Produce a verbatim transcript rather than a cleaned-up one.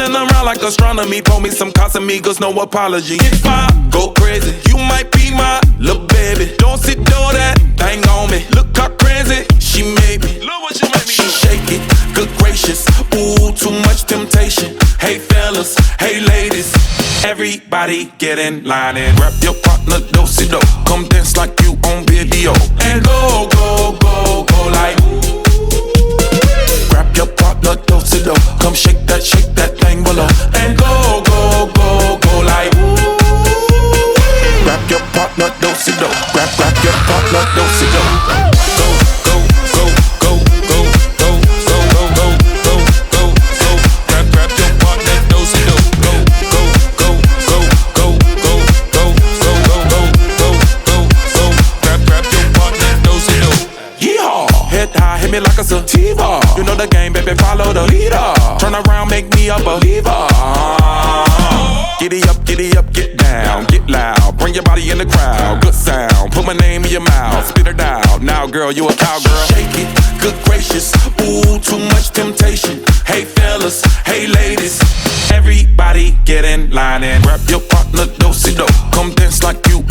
spinning around like astronomy. Pour me some Casamigos, no apology. If I go crazy, you might be my little baby. Don't sit door that thing on me. Look how crazy she made me. Look what she made me. She shake it, good gracious. Ooh, too much temptation. Hey fellas, hey ladies, everybody get in line and grab your partner, do-si-do. Come dance like you on video. And go, go, go, go like grab your partner, do-si-do. Come shake that, shake that thing below. And go, go, go, go like grab your partner, do-si-do. Grab, grab your partner, do-si-do. Go, go, go, go, go, go, go, go, go, go, go, go. Grab, grab your partner, do-si-do. Go, go, go, go, go, go, go, go, go, go, go, go, go. Grab, grab your partner, do-si-do. Yeehaw! Head high, hit me like a sativa. You know the game, baby, follow the leader. Turn around, make me a believer. Giddy up, giddy up, get down, get loud. Bring your body in the crowd, good sound. Put my name in your mouth, spit it out. Now, girl, you a cowgirl. Shake it, good gracious. Ooh, too much temptation. Hey, fellas, hey, ladies, everybody get in line and grab your partner, do-si-do. Come dance like you